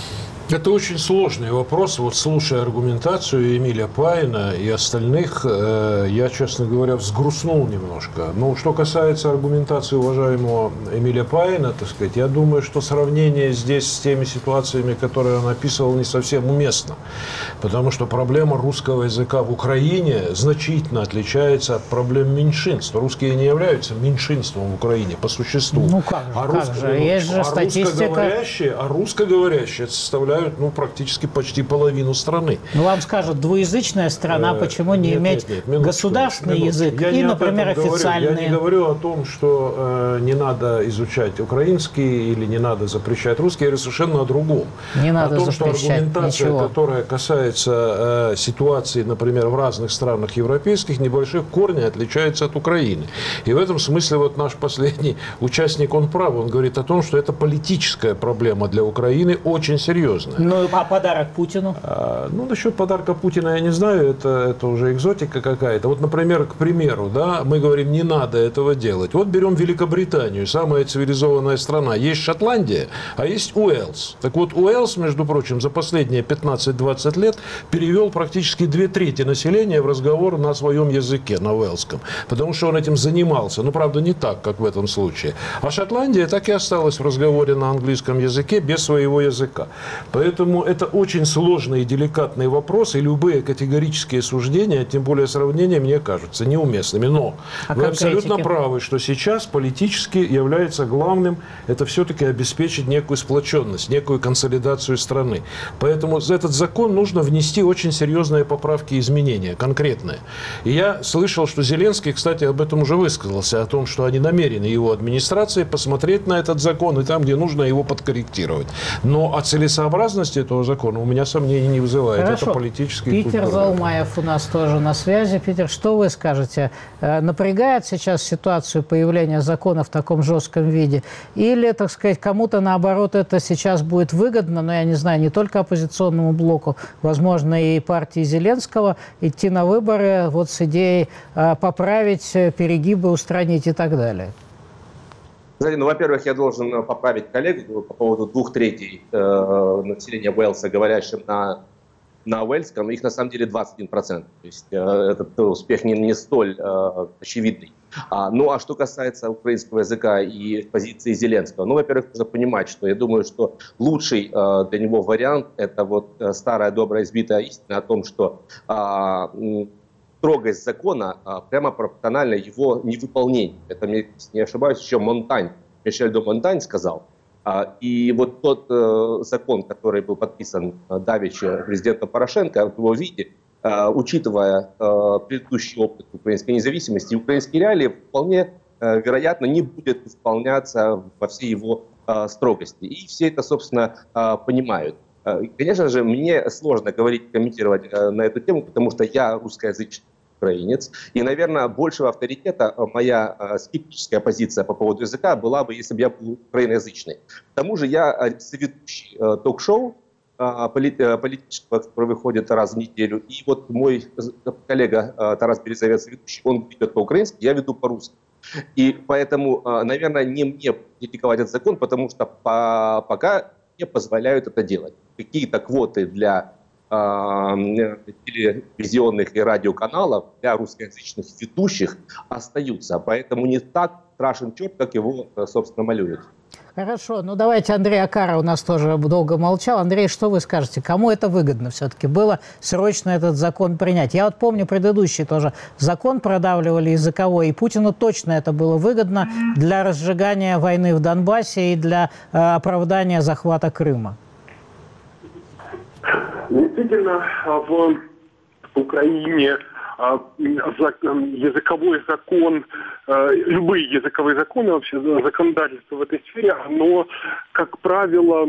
Это очень сложный вопрос. Вот слушая аргументацию Эмиля Паина и остальных, э, я, честно говоря, взгрустнул немножко. Но что касается аргументации уважаемого Эмиля Паина, так сказать, я думаю, что сравнение здесь с теми ситуациями, которые он описывал, не совсем уместно. Потому что проблема русского языка в Украине значительно отличается от проблем меньшинств. Русские не являются меньшинством в Украине по существу. Ну как же, а как русско... же? Есть же а статистика... русскоговорящие, а русскоговорящие составляют ну, практически почти половину страны. Ну, вам скажут, двуязычная страна, почему не нет, иметь нет, нет, государственный минуточку. язык я и, например, официальный? Я не говорю о том, что э, не надо изучать украинский или не надо запрещать русский, я говорю совершенно о другом. Не надо о том, запрещать что аргументация, ничего. которая касается э, ситуации, например, в разных странах европейских, небольших корней отличается от Украины. И в этом смысле вот наш последний участник, он прав, он говорит о том, что это политическая проблема для Украины, очень серьезная. Ну, а подарок Путину? А, ну, насчет подарка Путина я не знаю, это, это уже экзотика какая-то. Вот, например, к примеру, да, мы говорим, не надо этого делать. Вот берем Великобританию, самая цивилизованная страна. Есть Шотландия, а есть Уэльс. Так вот, Уэльс, между прочим, за последние пятнадцать-двадцать лет перевел практически две трети населения в разговор на своем языке, на уэльском. Потому что он этим занимался. Ну, правда, не так, как в этом случае. А Шотландия так и осталась в разговоре на английском языке без своего языка. Поэтому это очень сложный и деликатный вопрос, и любые категорические суждения, тем более сравнения, мне кажутся неуместными. Но а вы конкретики? абсолютно правы, что сейчас политически является главным это все-таки обеспечить некую сплоченность, некую консолидацию страны. Поэтому за этот закон нужно внести очень серьезные поправки и изменения, конкретные. И я слышал, что Зеленский, кстати, об этом уже высказался, о том, что они намерены, его администрации, посмотреть на этот закон и там, где нужно, его подкорректировать. Но о целесообразности этого закона у меня сомнений не вызывает. Хорошо. Это политический Питер Заумаев у нас тоже на связи. Питер, что вы скажете? Напрягает сейчас ситуацию появления закона в таком жестком виде? Или, так сказать, кому-то, наоборот, это сейчас будет выгодно, но я не знаю, не только оппозиционному блоку, возможно, и партии Зеленского, идти на выборы вот с идеей поправить перегибы, устранить и так далее? Ну, во-первых, я должен поправить коллегу по поводу двух третей э, населения Уэльса, говорящим на, на уэльском. Их на самом деле двадцать один процент. То есть э, этот успех не, не столь э, очевидный. А, ну, а что касается украинского языка и позиции Зеленского, ну, во-первых, нужно понимать, что я думаю, что лучший э, для него вариант – это вот э, старая добрая избитая истина о том, что э, строгость закона а, прямо пропорциональна его невыполнению. Это, если не ошибаюсь, еще Монтань, Мишель де Монтань сказал. А, и вот тот э, закон, который был подписан э, давеча президентом Порошенко, в его виде, э, учитывая э, предыдущий опыт украинской независимости, украинские реалии вполне э, вероятно не будет исполняться во всей его э, строгости. И все это, собственно, э, понимают. Конечно же, мне сложно говорить, комментировать на эту тему, потому что я русскоязычный украинец. И, наверное, большего авторитета моя скептическая позиция по поводу языка была бы, если бы я был украиноязычный. К тому же я соведущий ток-шоу политического, который выходит раз в неделю. И вот мой коллега Тарас Березовец, ведущий, он ведет по-украински, я веду по-русски. И поэтому, наверное, не мне критиковать этот закон, потому что по пока не позволяют это делать. Какие-то квоты для э, телевизионных и радиоканалов, для русскоязычных ведущих остаются. Поэтому не так страшен черт, как его, собственно, малюют. Хорошо, ну давайте Андрей Акара у нас тоже долго молчал. Андрей, что вы скажете? Кому это выгодно все-таки было срочно этот закон принять? Я вот помню предыдущий тоже закон продавливали языковой, и Путину точно это было выгодно для разжигания войны в Донбассе и для э, оправдания захвата Крыма. Действительно, в Украине языковой закон, любые языковые законы, вообще законодательство в этой сфере, оно, как правило,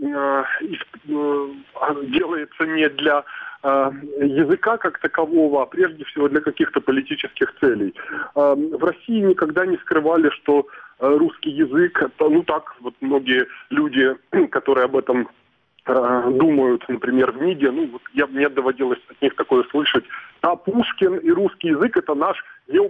делается не для языка как такового, а прежде всего для каких-то политических целей. В России никогда не скрывали, что русский язык, это, ну так, вот многие люди, которые об этом думают, например, в МИДе, ну, вот я, мне доводилось от них такое слышать, а Пушкин и русский язык – это наш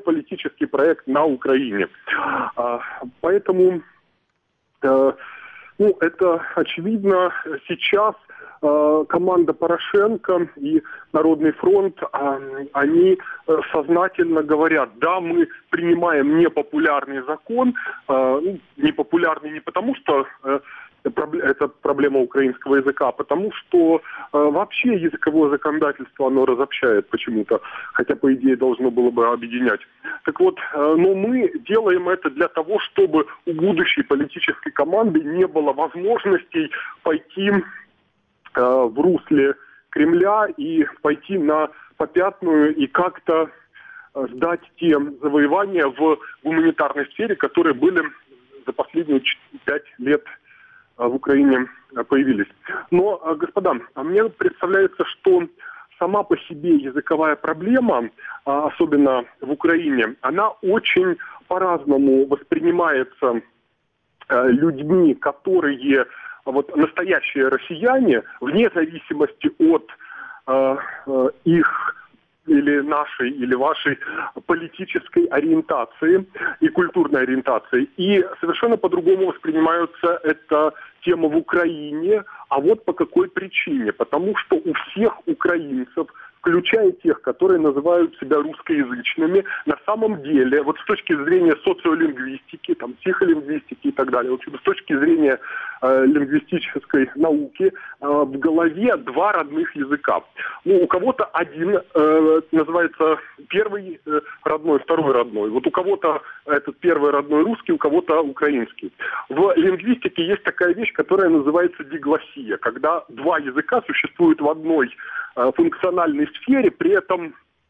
геополитический проект на Украине. А, поэтому, э, Ну, это очевидно. Сейчас э, команда Порошенко и Народный фронт, э, они э, сознательно говорят, да, мы принимаем непопулярный закон, э, ну, непопулярный не потому, что э, это проблема украинского языка, потому что э, вообще языковое законодательство, оно разобщает почему-то, хотя, по идее, должно было бы объединять. Так вот, э, но мы делаем это для того, чтобы у будущей политической команды не было возможностей пойти э, в русле Кремля и пойти на попятную и как-то э, сдать те завоевания в гуманитарной сфере, которые были за последние пять лет в Украине появились. Но, господа, мне представляется, что сама по себе языковая проблема, особенно в Украине, она очень по-разному воспринимается людьми, которые вот настоящие россияне, вне зависимости от их или нашей, или вашей политической ориентации и культурной ориентации. И совершенно по-другому воспринимаются эта тема в Украине. А вот по какой причине. Потому что у всех украинцев, включая тех, которые называют себя русскоязычными, на самом деле, вот с точки зрения социолингвистики, там, психолингвистики и так далее, вот с точки зрения э, лингвистической науки, э, в голове два родных языка. Ну, у кого-то один э, называется первый э, родной, второй родной. Вот у кого-то этот первый родной русский, у кого-то украинский. В лингвистике есть такая вещь, которая называется диглоссия, когда два языка существуют в одной э, функциональной сфере, при этом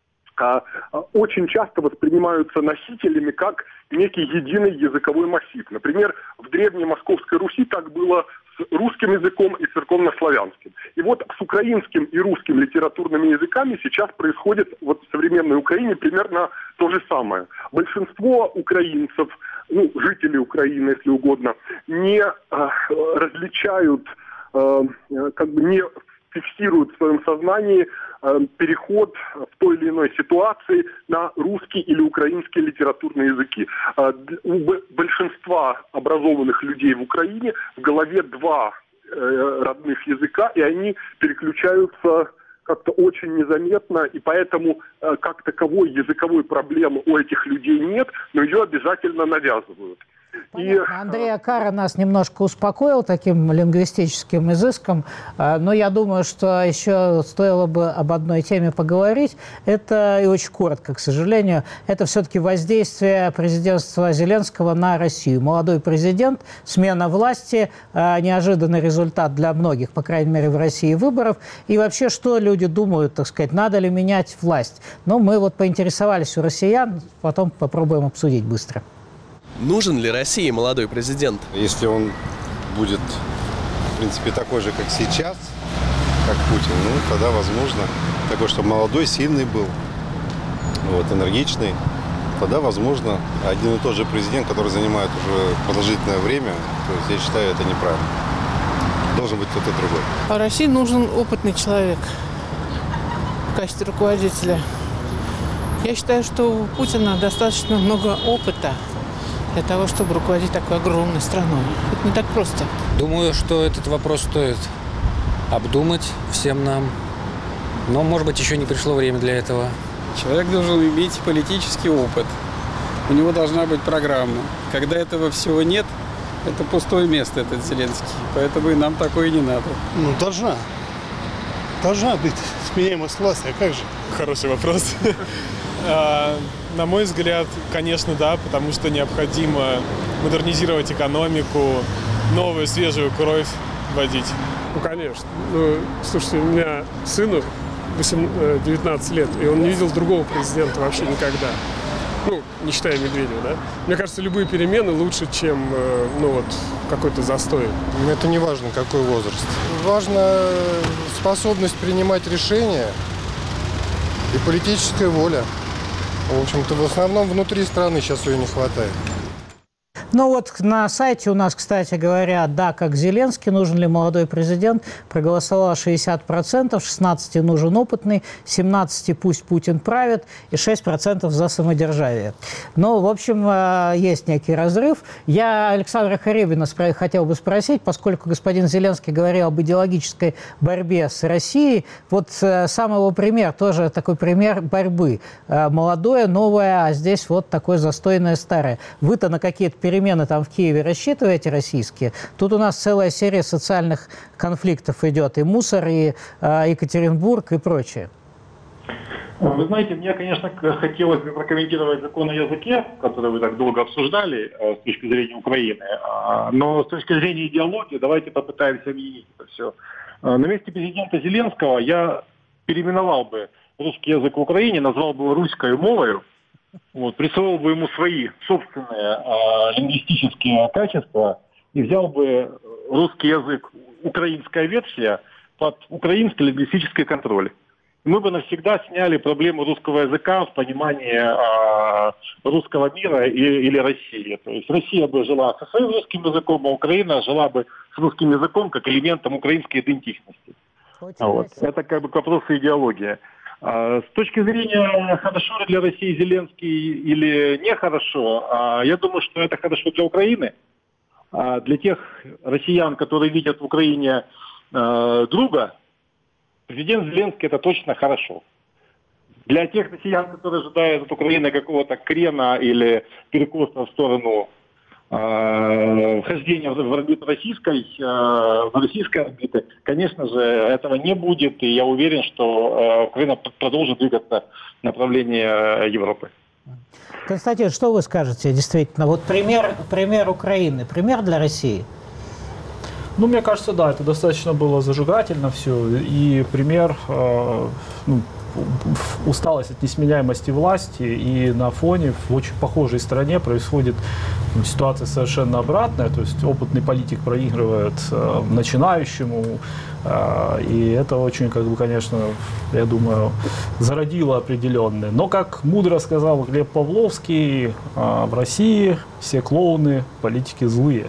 а, очень часто воспринимаются носителями как некий единый языковой массив. Например, в Древней Московской Руси так было с русским языком и церковнославянским. И вот с украинским и русским литературными языками сейчас происходит вот в современной Украине примерно то же самое. Большинство украинцев, ну, жителей Украины, если угодно, не а, различают, а, как бы не фиксируют в своем сознании э, переход в той или иной ситуации на русский или украинский литературные языки. Э, у большинства образованных людей в Украине в голове два э, родных языка, и они переключаются как-то очень незаметно, и поэтому э, как таковой языковой проблемы у этих людей нет, но ее обязательно навязывают. И... Андрей Акара нас немножко успокоил таким лингвистическим изыском, но я думаю, что еще стоило бы об одной теме поговорить. Это, и очень коротко, к сожалению, это все-таки воздействие президентства Зеленского на Россию. Молодой президент, смена власти, неожиданный результат для многих, по крайней мере, в России выборов. И вообще, что люди думают, так сказать, надо ли менять власть? Ну, мы вот поинтересовались у россиян, потом попробуем обсудить быстро. Нужен ли России молодой президент? Если он будет, в принципе, такой же, как сейчас, как Путин, ну, тогда возможно. Такой, чтобы молодой, сильный был, вот, энергичный. Тогда, возможно, один и тот же президент, который занимает уже продолжительное время, то есть я считаю, это неправильно. Должен быть кто-то другой. А России нужен опытный человек в качестве руководителя. Я считаю, что у Путина достаточно много опыта для того, чтобы руководить такой огромной страной. Это не так просто. Думаю, что этот вопрос стоит обдумать всем нам. Но, может быть, еще не пришло время для этого. Человек должен иметь политический опыт. У него должна быть программа. Когда этого всего нет, это пустое место, этот Зеленский. Поэтому и нам такое не надо. Ну, должна. Должна быть сменяемость власти. А как же? Хороший вопрос. На мой взгляд, конечно, да, потому что необходимо модернизировать экономику, новую свежую кровь вводить. Ну, конечно. Ну, слушайте, у меня сыну девятнадцать лет, и он не видел другого президента вообще никогда. Ну, не считая Медведева, да? Мне кажется, любые перемены лучше, чем, ну, вот, какой-то застой. Это не важно, какой возраст. Важна способность принимать решения и политическая воля. В общем-то, в основном внутри страны сейчас ее не хватает. Ну вот на сайте у нас, кстати говоря, да, как Зеленский, нужен ли молодой президент, проголосовало шестьдесят процентов, шестнадцать процентов нужен опытный, семнадцать процентов пусть Путин правит и шесть процентов за самодержавие. Ну, в общем, есть некий разрыв. Я Александра Харибина хотел бы спросить, поскольку господин Зеленский говорил об идеологической борьбе с Россией, вот сам его пример, тоже такой пример борьбы. Молодое, новое, а здесь вот такое застойное, старое. Вы-то на какие-то перемены там в Киеве рассчитываете российские? Тут у нас целая серия социальных конфликтов идет. И мусор, и э, Екатеринбург, и прочее. Вы знаете, мне, конечно, хотелось бы прокомментировать закон о языке, который вы так долго обсуждали с точки зрения Украины. Но с точки зрения идеологии давайте попытаемся объединить это все. На месте президента Зеленского я переименовал бы русский язык в Украине, назвал бы его русской мовою, вот, присвоил бы ему свои собственные э, лингвистические качества и взял бы русский язык, украинская версия, под украинский лингвистический контроль. Мы бы навсегда сняли проблему русского языка в понимании э, русского мира и, или России. То есть Россия бы жила со своим русским языком, а Украина жила бы с русским языком как элементом украинской идентичности. Вот. Это как бы к вопросу идеологии. С точки зрения, хорошо ли для России Зеленский или нехорошо, я думаю, что это хорошо для Украины. Для тех россиян, которые видят в Украине друга, президент Зеленский это точно хорошо. Для тех россиян, которые ожидают от Украины какого-то крена или перекоса в сторону вхождения в орбиту российской, в российской орбиты, конечно же, этого не будет, и я уверен, что Украина продолжит двигаться в направлении Европы. Константин, что вы скажете действительно? Вот пример, пример Украины, пример для России? Ну, мне кажется, да, это достаточно было зажигательно все, и пример, э, ну, усталость от несменяемости власти, и на фоне в очень похожей стране происходит ситуация совершенно обратная, то есть опытный политик проигрывает э, начинающему, э, и это очень, как бы, конечно, я думаю, зародило определенное. Но, как мудро сказал Глеб Павловский, э, в России все клоуны, политики злые.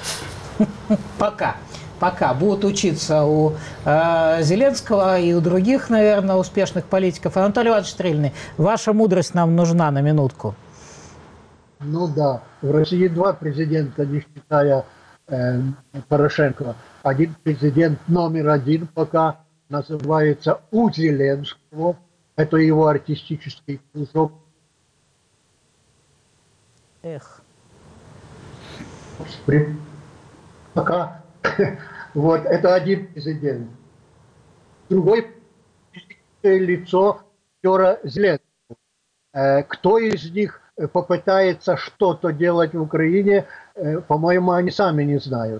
Пока. Пока будут учиться у э, Зеленского и у других, наверное, успешных политиков. Анатолий Иванович Стрельный, ваша мудрость нам нужна на минутку. Ну да, в России два президента, не считая э, Порошенко. Один президент номер один пока называется у Зеленского. Это его артистический кружок. Эх. Пока. Вот, это один президент. Другой лицо актера Зеленского. Кто из них попытается что-то делать в Украине, по-моему, они сами не знают.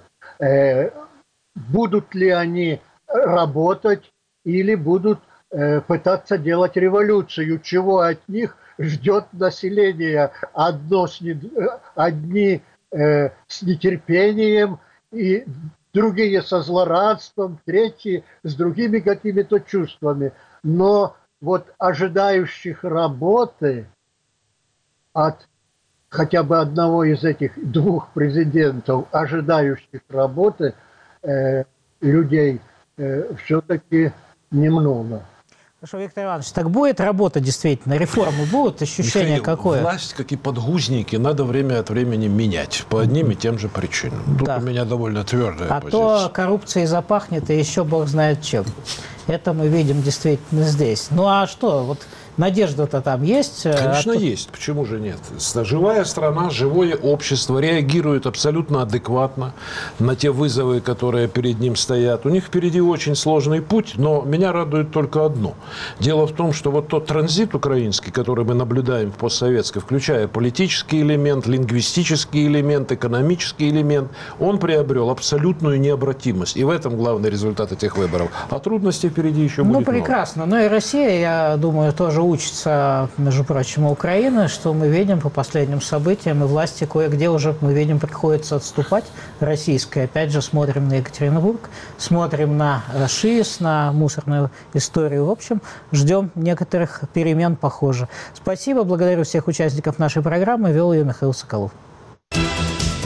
Будут ли они работать или будут пытаться делать революцию, чего от них ждет население. Одно с не... Одни с нетерпением, и другие со злорадством, третьи с другими какими-то чувствами. Но вот ожидающих работы от хотя бы одного из этих двух президентов, ожидающих работы э, людей, э, все-таки немного. Хорошо, Виктор Иванович, так будет работа действительно? Реформы будут? Ощущение Михаил, какое? Власть, как и подгузники, надо время от времени менять по одним и тем же причинам. Тут да. у меня довольно твердая а позиция. А то коррупцией запахнет, и еще бог знает чем. Это мы видим действительно здесь. Ну а что, вот надежда-то там есть? Конечно, а есть. Почему же нет? Живая страна, живое общество реагирует абсолютно адекватно на те вызовы, которые перед ним стоят. У них впереди очень сложный путь, но меня радует только одно. Дело в том, что вот тот транзит украинский, который мы наблюдаем в постсоветской, включая политический элемент, лингвистический элемент, экономический элемент, он приобрел абсолютную необратимость. И в этом главный результат этих выборов. А трудностей впереди еще будет Ну, прекрасно. Много. Ну и Россия, я думаю, тоже учится, между прочим, у Украины, что мы видим по последним событиям, и власти кое-где уже, мы видим, приходится отступать. Российская, опять же, смотрим на Екатеринбург, смотрим на ШИС, на мусорную историю. В общем, ждем некоторых перемен, похоже. Спасибо, благодарю всех участников нашей программы. Вел ее Михаил Соколов.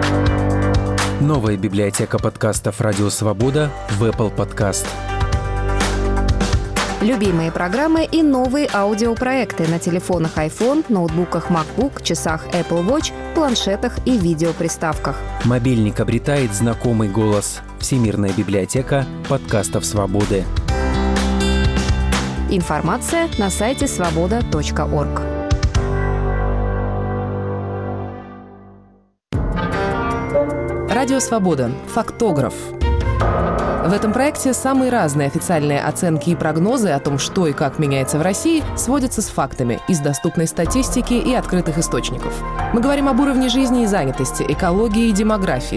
Новая библиотека подкастов «Радио Свобода» в Apple Podcast. Любимые программы и новые аудиопроекты на телефонах iPhone, ноутбуках MacBook, часах Apple Watch, планшетах и видеоприставках. Мобильник обретает знакомый голос. Всемирная библиотека подкастов «Свободы». Информация на сайте свобода точка орг. Радио Свобода. Фактограф. В этом проекте самые разные официальные оценки и прогнозы о том, что и как меняется в России, сводятся с фактами из доступной статистики и открытых источников. Мы говорим об уровне жизни и занятости, экологии и демографии,